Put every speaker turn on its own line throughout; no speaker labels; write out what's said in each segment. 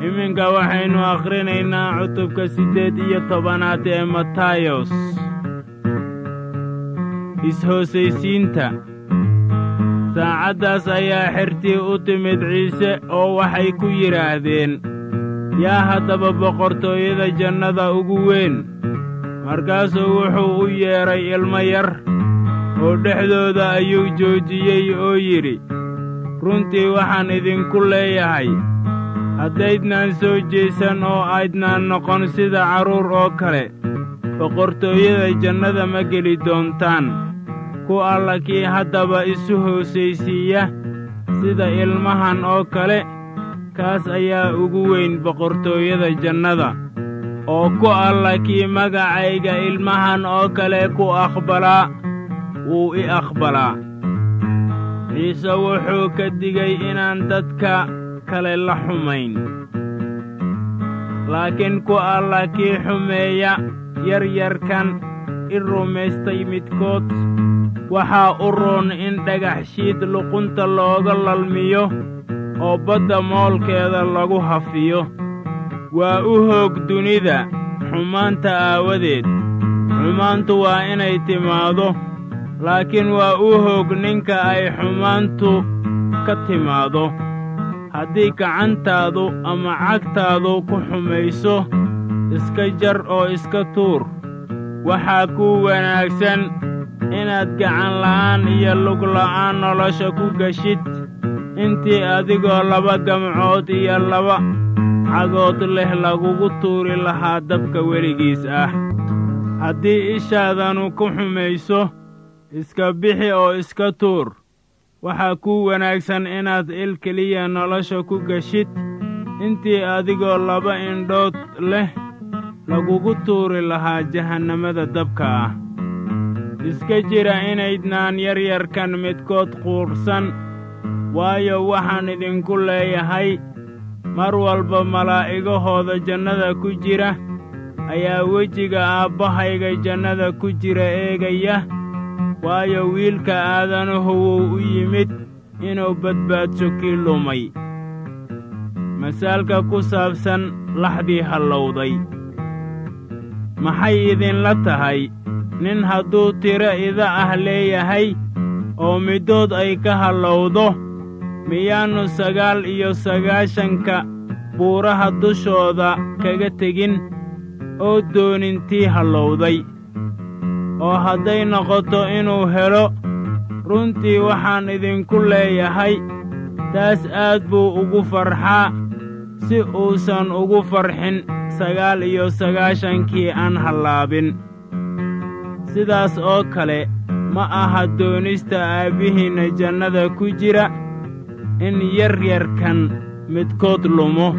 iminka waxaynu akhrinaynaa cutubka 18 ee Matayos. Is-hoosaysiinta. Saacaddaas ayaa xertii u timid Ciise oo waxay ku yidhaahdeen, yaa haddaba boqortooyada jannada ugu weyn. Markaasuu wuxuu u yeedhay ilmo yar oo dhexdooda ayuu joojiyey oo yidhi, runtii waxaan idinku leeyahay, haddaydnaan soo jeesan oo aydnaan noqon sida carruur oo kale, boqortooyada jannada ma geli doontaan. Ku alla kii haddaba isu hoosaysiiya sida ilmahan oo kale, kaas ayaa ugu weyn boqortooyada jannada. Oo ku alla kii magacayga ilmahan oo kale ku aqbalaa, wuu i aqbalaa. Ciise wuxuu ka digay inaan dadka kale la xumayn. Laakiin ku alla kii xumeeya yaryarkan i rumaystay midkood, waxaa u roon in dhagaxshiid luqunta looga lalmiyo oo badda moolkeeda lagu hafiyo. Waa u hoog dunida xumaanta aawadeed. Xumaantu waa inay timaado, laakiin waa u hoog ninka ay xumaantu ka timaado. Haddii gacantaadu ama cagtaadu ku xumayso, iska jar oo iska tuur. Waxaa kuu wanaagsan inaad gacan la'aan iyo lug la'aan nolosha ku gashid, intii adigoo 2 gamcood iyo 2 cagood leh lagugu tuuri lahaa dabka weligiis ah. Haddii ishaadanu ku xumayso, iska bixi oo iska tuur. Waxaa kuu wanaagsan inaad il keliya nolosha ku gashid, intii adigoo 2 indhood leh lagugu tuuri lahaa jahannamada dabka ah. Iska jira inaydnaan yaryarkan midkood quursan, waayo waxaan idinku leeyahay, mar walba malaa'igahooda jannada ku jira ayaa wejiga Aabbahayga jannada ku jira eegaya, waayo Wiilka Aadanuhu wuu u yimid inuu badbaadsho kii lumay. Masaalka ku saabsan laxdii hallowday. Maxay idinla tahay, nin hadduu tiro ida ah leeyahay oo middood ay ka hallowdo, miyaannu 99 buuraha dushooda kaga tegin oo doonin tii hallowday? Oo hadday noqoto inuu helo, runtii waxaan idinku leeyahay, taas aad buu ugu farxaa, si uusan ugu farxin 99kii aan hallaabin. Sidaas oo kale ma aha doonista Aabbihiinna jannada ku jira in yaryarkan midkood lumo.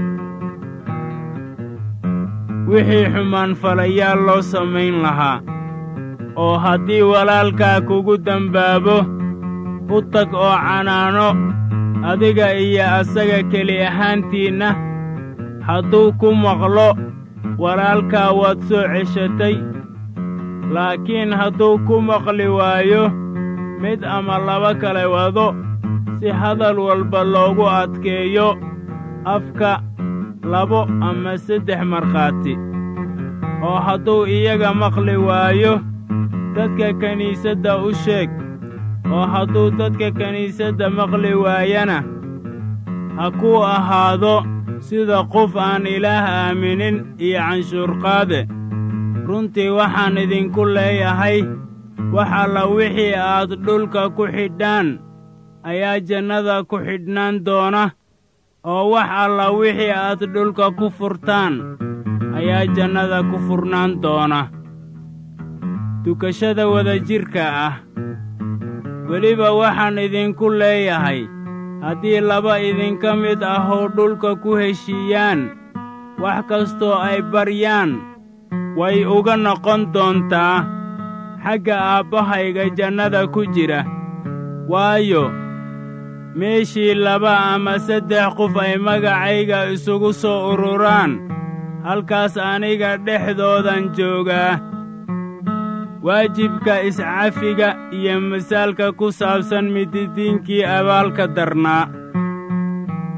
Wixii xumaan falayaal loo samayn lahaa. Oo haddii walaalkaa kugu dambaabo, u tag oo canaano, adiga iyo asaga keli ahaantiinna. Hadduu ku maqlo, walaalkaa waad soo ceshatay. Laakiin hadduu ku maqli waayo, mid ama 2 kale wado, si hadal walba loogu adkeeyo afka 2 ama 3 markhaati. Oo hadduu iyaga maqli waayo, dadka kiniisadda u sheeg. Oo hadduu dadka kiniisadda maqli waayana, ha kuu ahaado sida qof aan Ilaah aaminin iyo canshuurqaade. Runtii waxaan idinku leeyahay, wax alla wixii aad dhulka ku xidhaan ayaa jannada ku xidhnaan doona, oo wax alla wixii aad dhulka ku furtaan ayaa jannada ku furnaan doona. Tukashada wadajirka ah. Weliba waxaan idinku leeyahay, haddii 2 idinka mid ahoo dhulka ku heshiiyaan, wax kastoo ay baryaan, way uga noqon doontaa xagga Aabbahayga jannada ku jira. Waayo meeshii 2 ama 3 qof ay magacayga isugu soo ururaan, halkaas aniga dhexdoodan joogaa. Waajibka iscafiga iyo masaalka ku saabsan mididiinkii abaalka darnaa.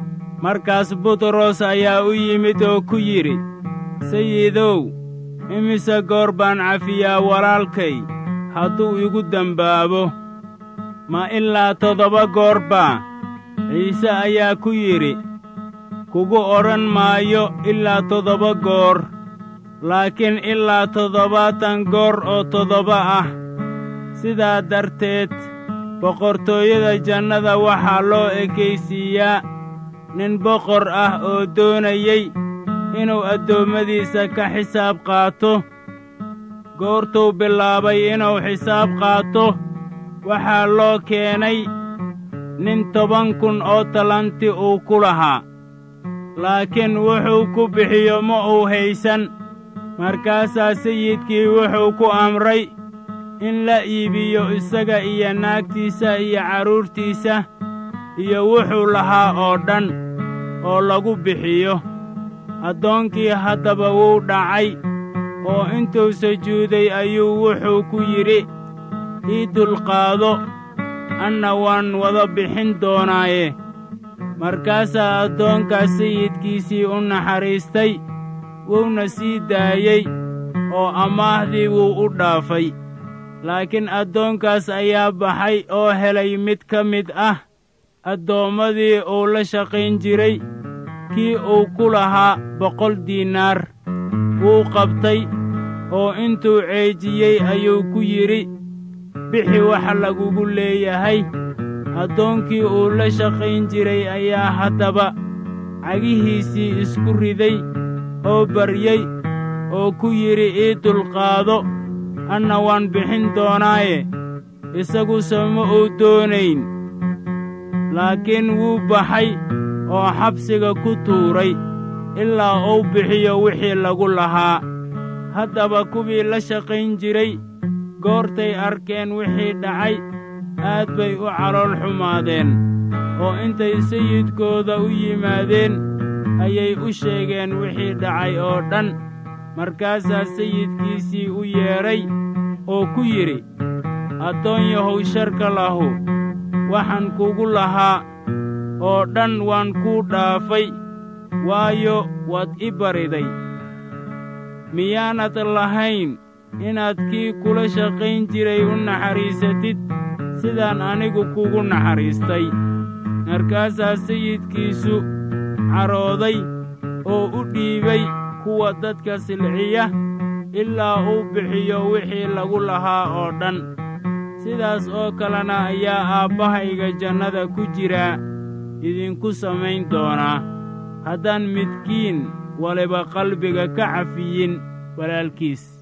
markaas butros ayaa u yimid oo ku yidhi, sayidow, imise goor baan cafiyaa walaalkay hadduu igu dembaabo? ma ilaa 7 goor baa? ciise ayaa ku yidhi, kugu odhan maayo ilaa 7 goor, laakiin ilaa 70 goor oo 7 ah. sidaa darteed boqortooyada jannada waxaa loo ekaysiiyaa nin boqor ah oo doonayey inuu addoommadiisa ka xisaab qaato. goortuu bilaabay inuu xisaab qaato, waxaa loo keenay nin 10,000 oo talanti uu ku lahaa, laakiin wuxuu ku bixiyo ma uu haysan. markaasaa sayidkii wuxuu ku amray in la iibiyo isaga iyo naagtiisa iyo carruurtiisa iyo wuxuu lahaa oo dhan, oo lagu bixiyo. addoonkii haddaba wuu dhacay, oo intuu sujuuday ayuu wuxuu ku yidhi, ii dulqaado, anna waan wada bixin doonaaye. markaasaa addoonkaas sayidkiisii u naxariistay, wuuna sii daayey, oo amaahdii wuu u dhaafay. laakiin addoonkaas ayaa baxay oo helay mid ka mid ah addoommadii uu la shaqayn jiray, kii uu ku lahaa 100 diinaar. wuu qabtay, oo intuu ceejiyey ayuu ku yidhi, bixi waxa lagugu leeyahay. addoonkii uu la shaqayn jiray ayaa haddaba cagihiisii isku riday oo baryey, oo ku yidhi, ii dulqaado, anna waan bixin doonaaye. isaguse ma uu doonayn, laakiin wuu baxay oo xabsiga ku tuuray ilaa uu bixiyo wixii lagu lahaa. haddaba kuwii la shaqayn jiray goortay arkeen wixii dhacay, aad bay u calool xumaadeen, oo intay sayidkooda u yimaadeen ayay u sheegeen wixii dhacay oo dhan. markaasaa sayidkiisii u yeedhay oo ku yidhi, addoonyahow sharka lahu, waxaan kugu lahaa oo dhan waan kuu dhaafay, waayo waad i bariday. miyaanad lahayn inaad kii kula shaqayn jiray u naxariisatid sidaan anigu kugu naxariistay? markaasaa sayidkiisu carooday oo u dhiibay kuwa dadka silciya ilaa uu bixiyo wixii lagu lahaa oo dhan. sidaas oo kalena ayaa Aabbahayga jannada ku jira idinku samayn doonaa, haddaan midkiin waliba qalbiga ka cafiyin walaalkiis.